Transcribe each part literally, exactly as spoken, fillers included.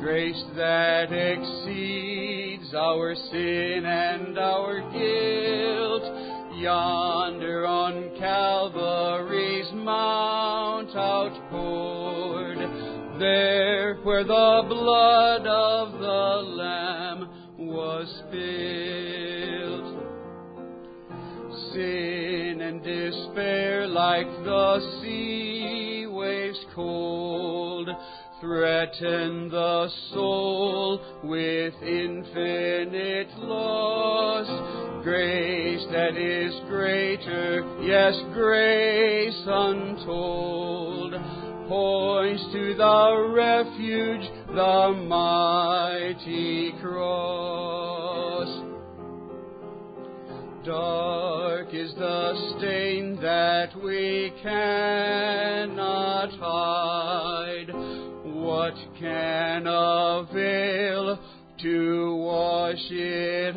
grace that exceeds our sin and our guilt, yonder on Calvary's mount outpoured, there where the blood of the Lamb was spilled. Sin and despair like the sea waves cold threaten the soul with infinite loss. Grace that is greater, yes, grace untold, points to the refuge, the mighty cross. Dark is the stain that we cannot hide. What can avail to wash it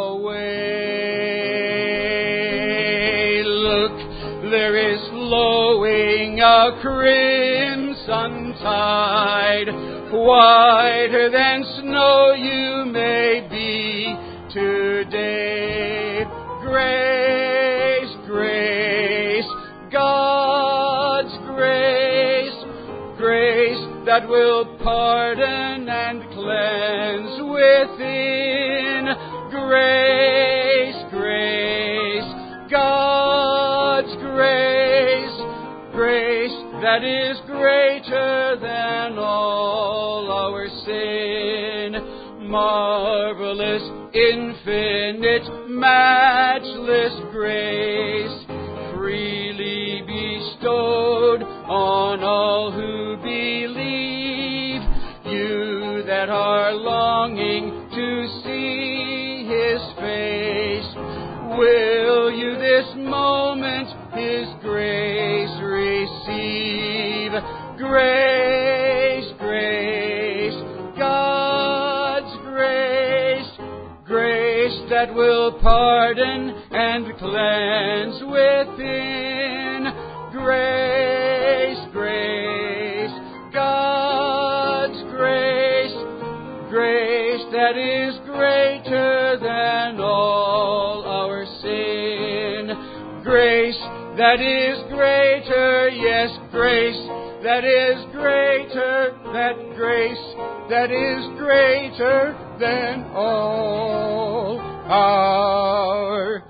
away? Look, there is flowing a crimson tide, whiter than snow you may be today. Grace, grace, God's grace, grace that will pardon and cleanse within. Grace, grace, God's grace, grace that is greater than all our sin. Marvelous, infinite, matchless grace, freely bestowed on all who believe. You that are longing to see His face, will you this moment His grace receive? Grace, grace, God's grace, grace that will pardon and cleanse within. Grace, grace, God's grace, grace that is greater than all our sin. Grace that is greater, yes, grace that is greater, that grace that is greater than all our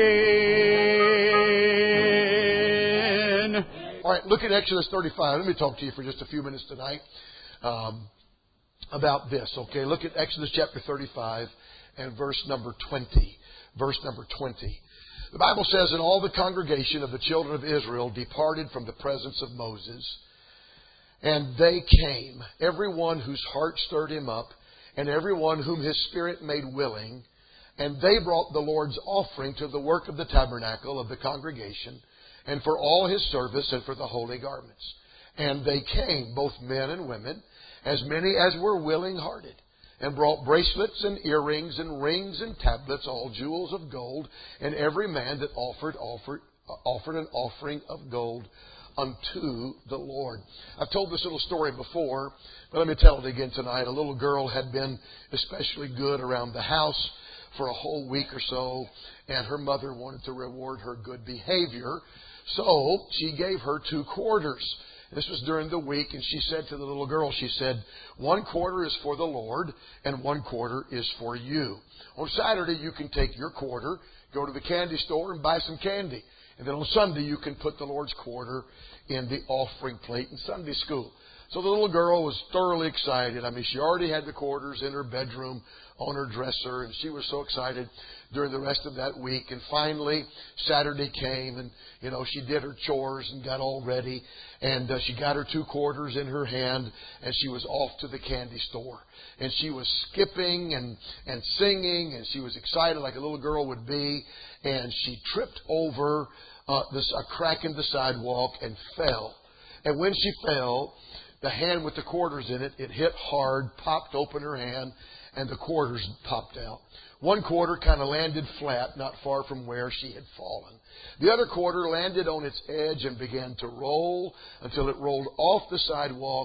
sin. All right, look at Exodus thirty-five. Let me talk to you for just a few minutes tonight um, about this, okay? Look at Exodus chapter thirty-five and verse number twenty. Verse number twenty. The Bible says, "And all the congregation of the children of Israel departed from the presence of Moses. And they came, every one whose heart stirred him up, and every one whom his spirit made willing. And they brought the Lord's offering to the work of the tabernacle of the congregation, and for all his service, and for the holy garments. And they came, both men and women, as many as were willing-hearted, and brought bracelets and earrings and rings and tablets, all jewels of gold. And every man that offered, offered, offered an offering of gold unto the Lord." I've told this little story before, but let me tell it again tonight. A little girl had been especially good around the house for a whole week or so, and her mother wanted to reward her good behavior. So she gave her two quarters. This was during the week, and she said to the little girl, she said, "One quarter is for the Lord, and one quarter is for you. On Saturday, you can take your quarter, go to the candy store, and buy some candy. And then on Sunday, you can put the Lord's quarter in the offering plate in Sunday school." So the little girl was thoroughly excited. I mean, she already had the quarters in her bedroom on her dresser, and she was so excited during the rest of that week. And finally, Saturday came, and, you know, she did her chores and got all ready. And uh, she got her two quarters in her hand, and she was off to the candy store. And she was skipping and, and singing, and she was excited like a little girl would be. And she tripped over uh, this, a crack in the sidewalk and fell. And when she fell, the hand with the quarters in it, it hit hard, popped open her hand, and the quarters popped out. One quarter kind of landed flat, not far from where she had fallen. The other quarter landed on its edge and began to roll until it rolled off the sidewalk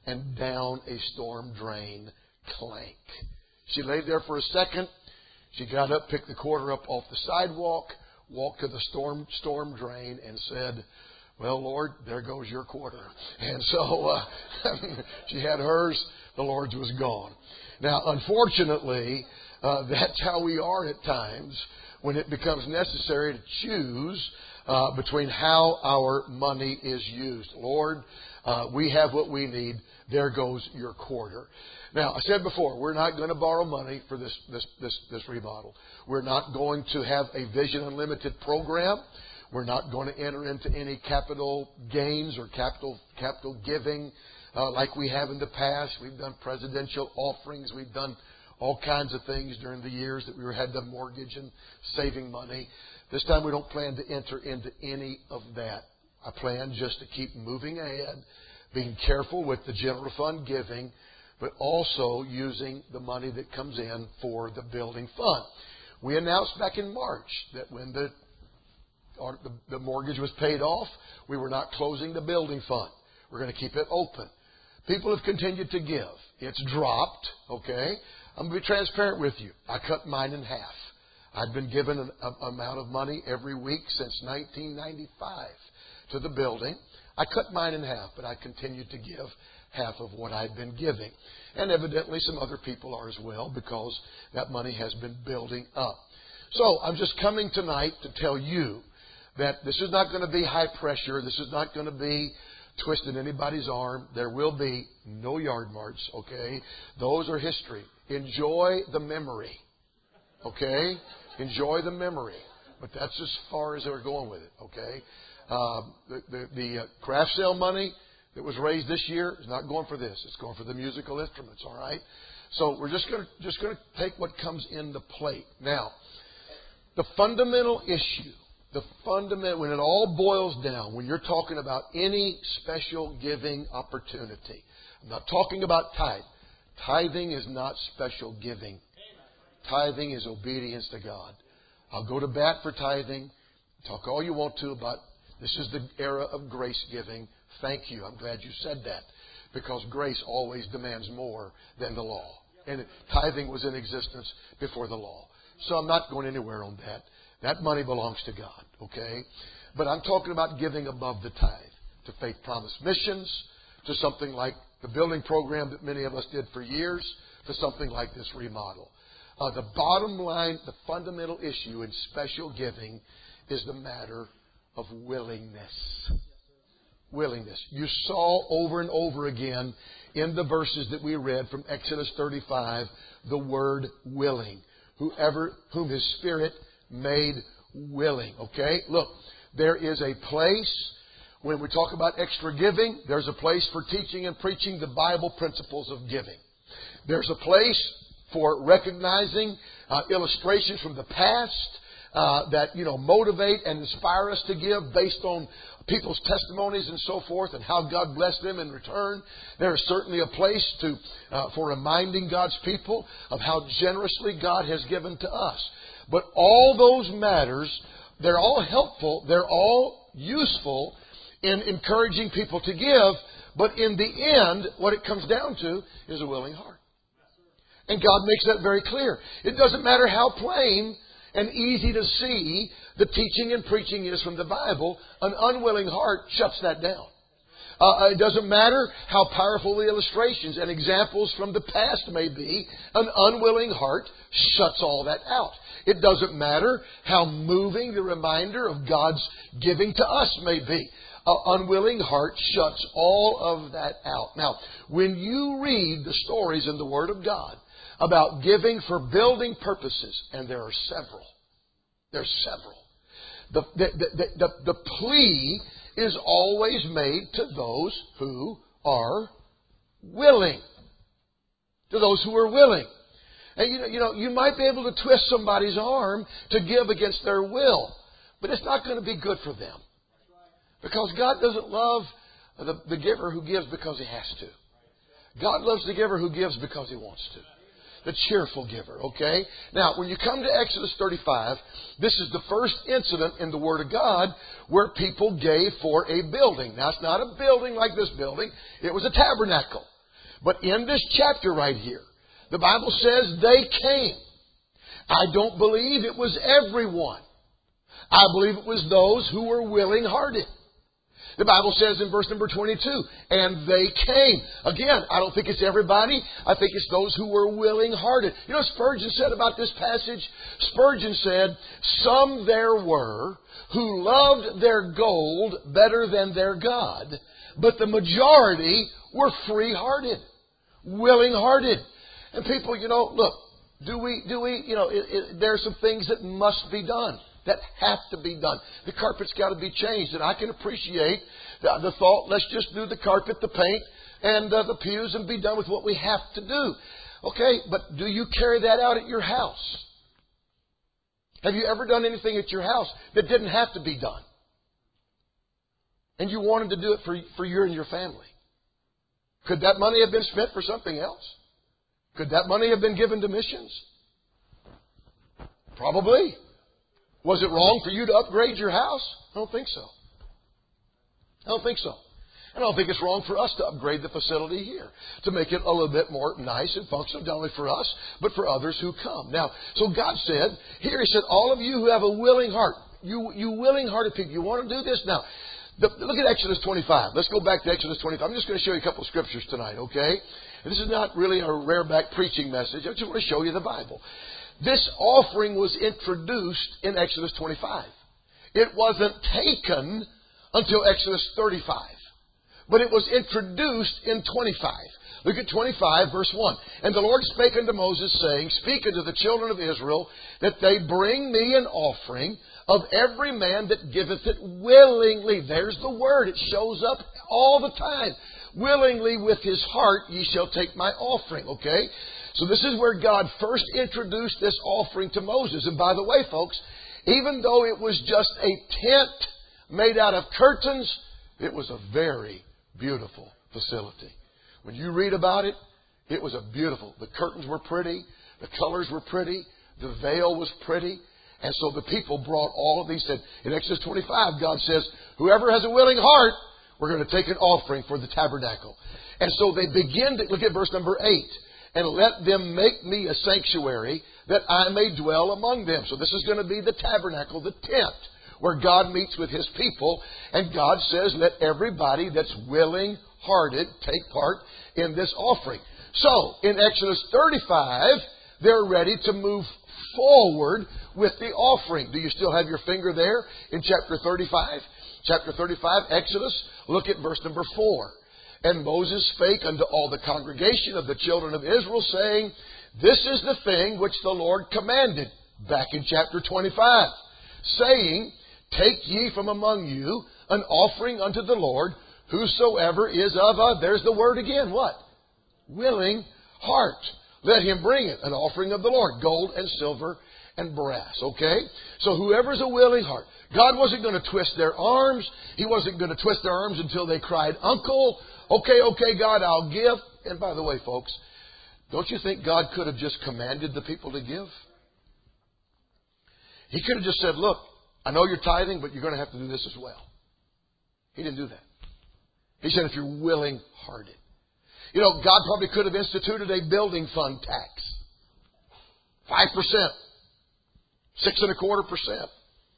and down a storm drain clank. She lay there for a second. She got up, picked the quarter up off the sidewalk, walked to the storm storm drain, and said, "Well, Lord, there goes your quarter." And so uh, she had hers. The Lord's was gone. Now, unfortunately, uh, that's how we are at times when it becomes necessary to choose uh, between how our money is used. Lord, uh, we have what we need. There goes your quarter. Now, I said before, we're not going to borrow money for this, this, this, this remodel. We're not going to have a Vision Unlimited program. We're not going to enter into any capital gains or capital capital giving uh, like we have in the past. We've done presidential offerings. We've done all kinds of things during the years that we had the mortgage and saving money. This time we don't plan to enter into any of that. I plan just to keep moving ahead, being careful with the general fund giving, but also using the money that comes in for the building fund. We announced back in March that when the, our, the, the mortgage was paid off, we were not closing the building fund. We're going to keep it open. People have continued to give. It's dropped, okay? I'm going to be transparent with you. I cut mine in half. I've been given an a, amount of money every week since nineteen ninety-five to the building. I cut mine in half, but I continued to give half of what I'd been giving. And evidently some other people are as well, because that money has been building up. So I'm just coming tonight to tell you that this is not going to be high pressure. This is not going to be twisting anybody's arm. There will be no yard march, okay? Those are history. Enjoy the memory, okay? Enjoy the memory. But that's as far as they're going with it, okay? Uh, the the, the uh, craft sale money that was raised this year is not going for this. It's going for the musical instruments, all right? So we're just going to just going to take what comes in the plate. Now, the fundamental issue, the fundamental, when it all boils down, when you're talking about any special giving opportunity, I'm not talking about tithe. Tithing is not special giving. Tithing is obedience to God. I'll go to bat for tithing. Talk all you want to about this is the era of grace giving. Thank you. I'm glad you said that, because grace always demands more than the law. And tithing was in existence before the law. So I'm not going anywhere on that. That money belongs to God, okay? But I'm talking about giving above the tithe to Faith Promise Missions, to something like the building program that many of us did for years, to something like this remodel. Uh, the bottom line, the fundamental issue in special giving is the matter of willingness. Willingness. You saw over and over again in the verses that we read from Exodus thirty-five the word willing. Whoever, whom His Spirit made willing. Okay? Look, there is a place, when we talk about extra giving, there's a place for teaching and preaching the Bible principles of giving. There's a place for recognizing uh, illustrations from the past uh, that, you know, motivate and inspire us to give based on people's testimonies and so forth, and how God blessed them in return. There is certainly a place to uh, for reminding God's people of how generously God has given to us. But all those matters, they're all helpful, they're all useful in encouraging people to give, but in the end, what it comes down to is a willing heart. And God makes that very clear. It doesn't matter how plain and easy to see the teaching and preaching is from the Bible, an unwilling heart shuts that down. Uh, it doesn't matter how powerful the illustrations and examples from the past may be, an unwilling heart shuts all that out. It doesn't matter how moving the reminder of God's giving to us may be. An unwilling heart shuts all of that out. Now, when you read the stories in the Word of God about giving for building purposes, and there are several, there's several, the, the, the, the, the plea is always made to those who are willing. To those who are willing. And you know, you know, you might be able to twist somebody's arm to give against their will, but it's not going to be good for them. Because God doesn't love the, the giver who gives because he has to. God loves the giver who gives because he wants to. The cheerful giver, okay? Now, when you come to Exodus thirty-five, this is the first incident in the Word of God where people gave for a building. Now, it's not a building like this building. It was a tabernacle. But in this chapter right here, the Bible says they came. I don't believe it was everyone. I believe it was those who were willing-hearted. The Bible says in verse number twenty-two, and they came. Again, I don't think it's everybody. I think it's those who were willing-hearted. You know what Spurgeon said about this passage? Spurgeon said, some there were who loved their gold better than their God, but the majority were free-hearted, willing-hearted. And people, you know, look, do we, do we, you know, it, it, there are some things that must be done, that have to be done. The carpet's got to be changed, and I can appreciate the, the thought, let's just do the carpet, the paint, and uh, the pews and be done with what we have to do. Okay, but do you carry that out at your house? Have you ever done anything at your house that didn't have to be done? And you wanted to do it for, for you and your family? Could that money have been spent for something else? Could that money have been given to missions? Probably. Was it wrong for you to upgrade your house? I don't think so. I don't think so. And I don't think it's wrong for us to upgrade the facility here, to make it a little bit more nice and functional, not only for us, but for others who come. Now, so God said, here He said, all of you who have a willing heart, you, you willing-hearted people, you want to do this? Now, the, look at Exodus twenty-five. Let's go back to Exodus twenty-five. I'm just going to show you a couple of scriptures tonight, okay? And this is not really a rare-back preaching message. I just want to show you the Bible. This offering was introduced in Exodus twenty-five. It wasn't taken until Exodus thirty-five. But it was introduced in twenty-five. Look at twenty-five, verse one. And the Lord spake unto Moses, saying, Speak unto the children of Israel, that they bring me an offering of every man that giveth it willingly. There's the word. It shows up all the time. Willingly with his heart ye shall take my offering. Okay? So this is where God first introduced this offering to Moses. And by the way, folks, even though it was just a tent made out of curtains, it was a very beautiful facility. When you read about it, it was a beautiful. The curtains were pretty. The colors were pretty. The veil was pretty. And so the people brought all of these. Said in Exodus twenty-five, God says, whoever has a willing heart, we're going to take an offering for the tabernacle. And so they begin to, look at verse number eight. And let them make me a sanctuary that I may dwell among them. So this is going to be the tabernacle, the tent, where God meets with His people. And God says, let everybody that's willing-hearted take part in this offering. So, in Exodus thirty-five, they're ready to move forward with the offering. Do you still have your finger there in chapter thirty-five? Chapter thirty-five, Exodus, look at verse number four. And Moses spake unto all the congregation of the children of Israel, saying, This is the thing which the Lord commanded, back in chapter twenty-five, saying, Take ye from among you an offering unto the Lord, whosoever is of a, there's the word again, what? Willing heart. Let him bring it, an offering of the Lord, gold and silver and brass. Okay? So whoever's a willing heart. God wasn't going to twist their arms. He wasn't going to twist their arms until they cried, Uncle, okay, okay, God, I'll give. And by the way, folks, don't you think God could have just commanded the people to give? He could have just said, look, I know you're tithing, but you're going to have to do this as well. He didn't do that. He said, if you're willing-hearted. You know, God probably could have instituted a building fund tax. Five percent. Six and a quarter percent.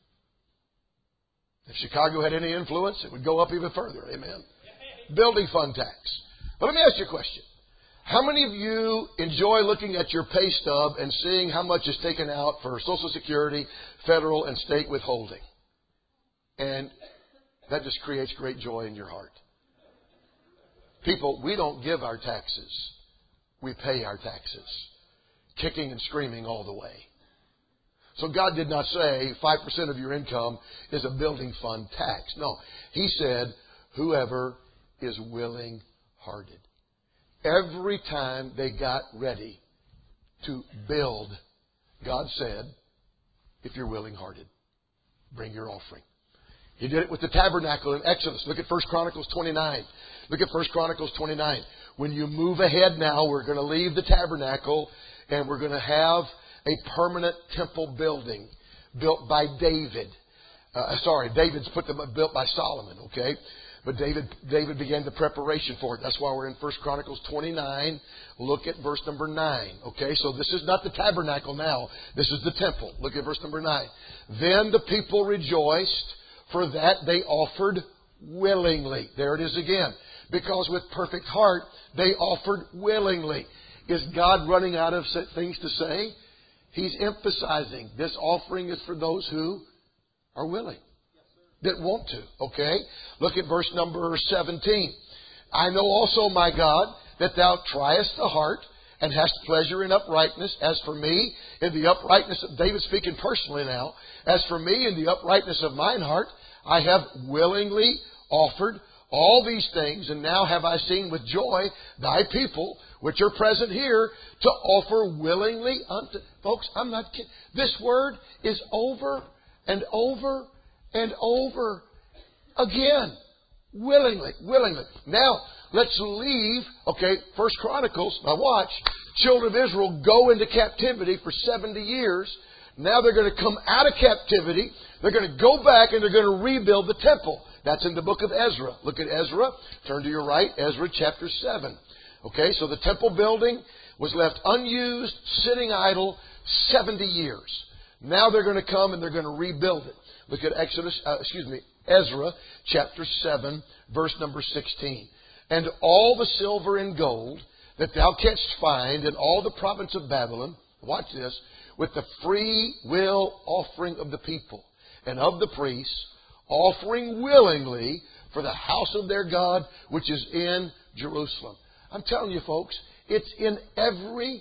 If Chicago had any influence, it would go up even further. Amen. Building fund tax. But let me ask you a question. How many of you enjoy looking at your pay stub and seeing how much is taken out for Social Security, federal, and state withholding? And that just creates great joy in your heart. People, we don't give our taxes. We pay our taxes. Kicking and screaming all the way. So God did not say five percent of your income is a building fund tax. No. He said, whoever is willing-hearted. Every time they got ready to build, God said, if you're willing-hearted, bring your offering. He did it with the tabernacle in Exodus. Look at First Chronicles twenty-nine. Look at First Chronicles twenty-nine. When you move ahead now, we're going to leave the tabernacle and we're going to have a permanent temple building built by David. Uh, sorry, David's put them built by Solomon. Okay, But David, David began the preparation for it. That's why we're in First Chronicles twenty-nine. Look at verse number nine. Okay, so this is not the tabernacle now. This is the temple. Look at verse number nine. Then the people rejoiced, for that they offered willingly. There it is again. Because with perfect heart, they offered willingly. Is God running out of things to say? He's emphasizing this offering is for those who are willing. That want to. Okay? Look at verse number seventeen. I know also, my God, that thou triest the heart and hast pleasure in uprightness. As for me, in the uprightness of David speaking personally now, as for me, in the uprightness of mine heart, I have willingly offered all these things, and now have I seen with joy thy people, which are present here, to offer willingly unto... Folks, I'm not kidding. This word is over and over and over again. Willingly, willingly. Now, let's leave, okay, First Chronicles, now watch, children of Israel go into captivity for seventy years. Now they're going to come out of captivity. They're going to go back and they're going to rebuild the temple. That's in the book of Ezra. Look at Ezra. Turn to your right. Ezra chapter seven. Okay, so the temple building was left unused, sitting idle, seventy years. Now they're going to come and they're going to rebuild it. Look at Exodus, uh, excuse me, Ezra chapter seven, verse number sixteen. And all the silver and gold that thou canst find in all the province of Babylon, watch this, with the free will offering of the people and of the priests, offering willingly for the house of their God, which is in Jerusalem. I'm telling you, folks, it's in every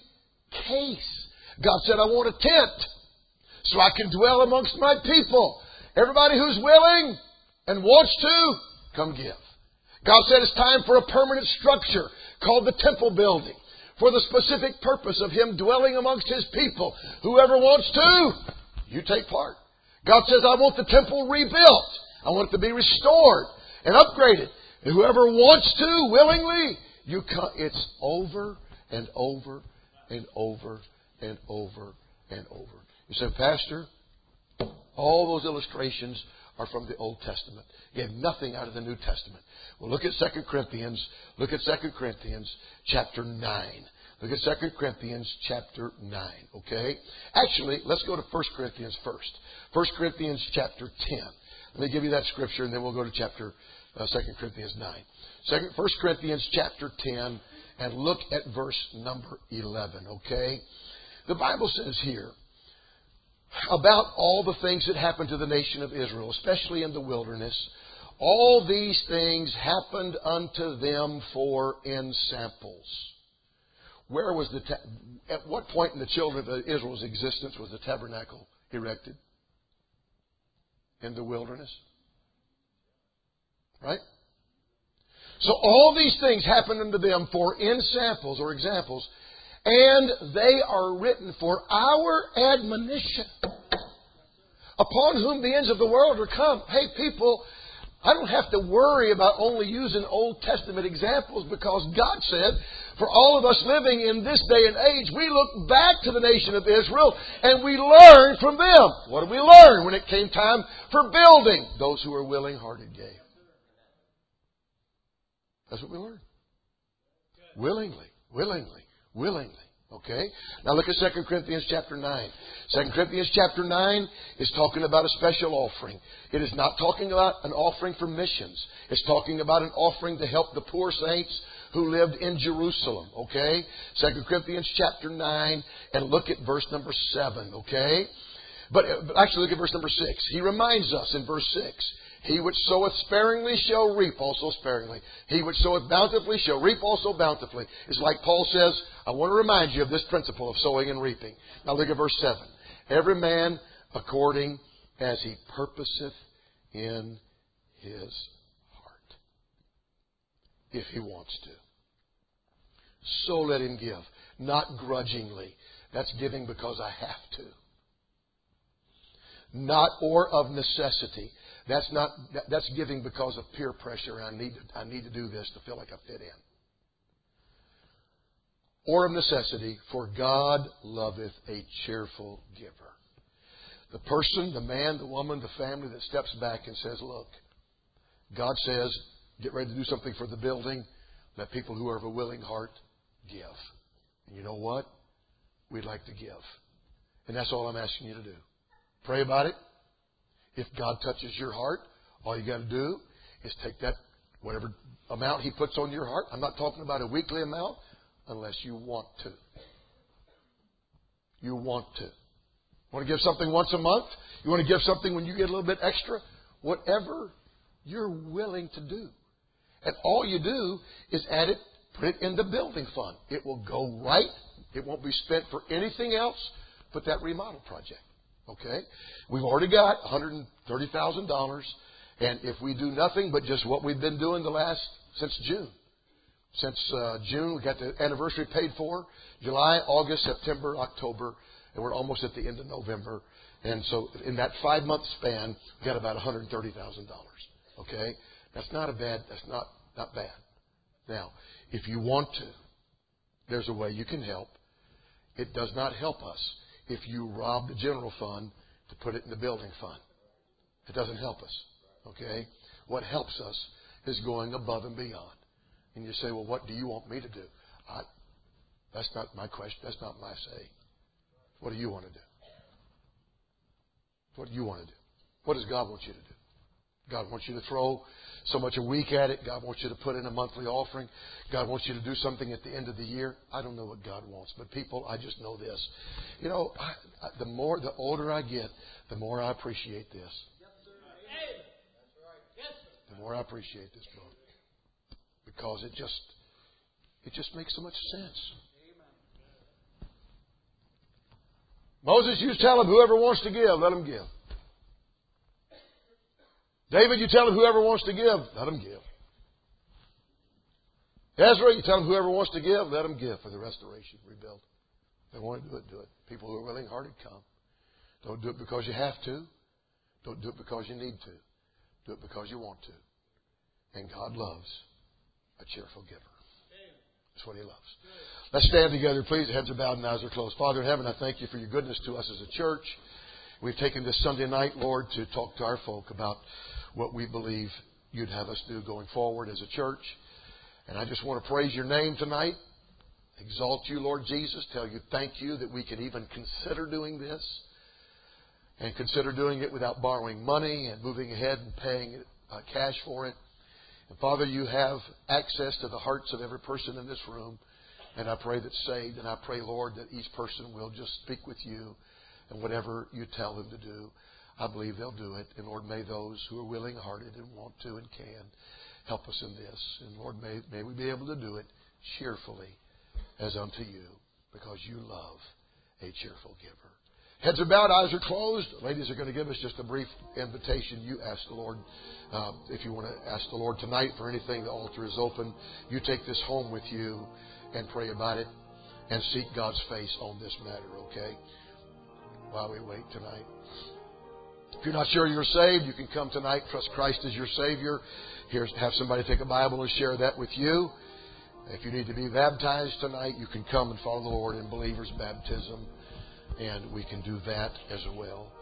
case. God said, I want a tent so I can dwell amongst my people. Everybody who's willing and wants to, come give. God said it's time for a permanent structure called the temple building for the specific purpose of Him dwelling amongst His people. Whoever wants to, you take part. God says, I want the temple rebuilt. I want it to be restored and upgraded. And whoever wants to, willingly, you come. It's over and over and over and over and over. You say, Pastor, all those illustrations are from the Old Testament. You have nothing out of the New Testament. Well, look at Second Corinthians. Look at Second Corinthians chapter nine. Look at Second Corinthians chapter nine. Okay? Actually, let's go to First Corinthians first. First Corinthians chapter ten. Let me give you that scripture, and then we'll go to chapter uh, Second Corinthians nine. Second, First Corinthians chapter ten, and look at verse number eleven. Okay? The Bible says here about all the things that happened to the nation of Israel, especially in the wilderness. All these things happened unto them for ensamples. Where was the ta- at what point in the children of Israel's existence was the tabernacle erected? In the wilderness. Right? So all these things happened unto them for ensamples or examples, and they are written for our admonition, upon whom the ends of the world are come. Hey, people, I don't have to worry about only using Old Testament examples, because God said, for all of us living in this day and age, we look back to the nation of Israel and we learn from them. What did we learn when it came time for building? Those who are willing-hearted gave. That's what we learned. Willingly, willingly, willingly. Okay? Now look at Second Corinthians chapter nine. Second Corinthians chapter nine is talking about a special offering. It is not talking about an offering for missions. It's talking about an offering to help the poor saints who lived in Jerusalem. Okay? Second Corinthians chapter nine, and look at verse number seven. Okay? But actually look at verse number six. He reminds us in verse six. He which soweth sparingly shall reap also sparingly. He which soweth bountifully shall reap also bountifully. It's like Paul says, I want to remind you of this principle of sowing and reaping. Now look at verse seven. Every man according as he purposeth in his heart, if he wants to. So let him give, not grudgingly. That's giving because I have to. Not or of necessity. That's not. That's giving because of peer pressure. I need. To, I need to do this to feel like I fit in. Or of necessity, for God loveth a cheerful giver. The person, the man, the woman, the family that steps back and says, "Look, God says get ready to do something for the building, let people who are of a willing heart give. And you know what? We'd like to give. And that's all I'm asking you to do. Pray about it. If God touches your heart, all you got to do is take that, whatever amount He puts on your heart. I'm not talking about a weekly amount unless you want to. You want to. Want to give something once a month? You want to give something when you get a little bit extra? Whatever you're willing to do. And all you do is add it, put it in the building fund. It will go right. It won't be spent for anything else but that remodel project. Okay? We've already got one hundred thirty thousand dollars. And if we do nothing but just what we've been doing the last, since June. Since uh, June, we got the anniversary paid for. July, August, September, October, and we're almost at the end of November. And so in that five-month span, we got about one hundred thirty thousand dollars. Okay? That's not a bad, that's not, not bad. Now, if you want to, there's a way you can help. It does not help us if you rob the general fund to put it in the building fund. It doesn't help us. Okay? What helps us is going above and beyond. And you say, well, what do you want me to do? I, that's not my question. That's not my say. What do you want to do? What do you want to do? What does God want you to do? God wants you to throw so much a week at it. God wants you to put in a monthly offering. God wants you to do something at the end of the year. I don't know what God wants, but people, I just know this. You know, I, I, the more, the older I get, the more I appreciate this. The more I appreciate this book. Because it just, it just makes so much sense. Moses, you tell him whoever wants to give, let him give. David, you tell him whoever wants to give, let him give. Ezra, you tell him whoever wants to give, let him give for the restoration, rebuild. If they want to do it, do it. People who are willing-hearted, come. Don't do it because you have to. Don't do it because you need to. Do it because you want to. And God loves a cheerful giver. That's what He loves. Let's stand together, please. Heads are bowed and eyes are closed. Father in heaven, I thank You for Your goodness to us as a church. We've taken this Sunday night, Lord, to talk to our folk about what we believe You'd have us do going forward as a church. And I just want to praise Your name tonight. Exalt You, Lord Jesus. Tell You thank You that we can even consider doing this. And consider doing it without borrowing money and moving ahead and paying uh, cash for it. And Father, You have access to the hearts of every person in this room. And I pray that's saved. And I pray, Lord, that each person will just speak with You. And whatever You tell them to do, I believe they'll do it. And Lord, may those who are willing-hearted and want to and can help us in this. And Lord, may, may we be able to do it cheerfully as unto You, because You love a cheerful giver. Heads are bowed, eyes are closed. Ladies are going to give us just a brief invitation. You ask the Lord, uh, if you want to ask the Lord tonight for anything, the altar is open. You take this home with you and pray about it and seek God's face on this matter, okay? While we wait tonight. If you're not sure you're saved, you can come tonight, trust Christ as your Savior. Here's, have somebody take a Bible and share that with you. If you need to be baptized tonight, you can come and follow the Lord in believer's baptism. And we can do that as well.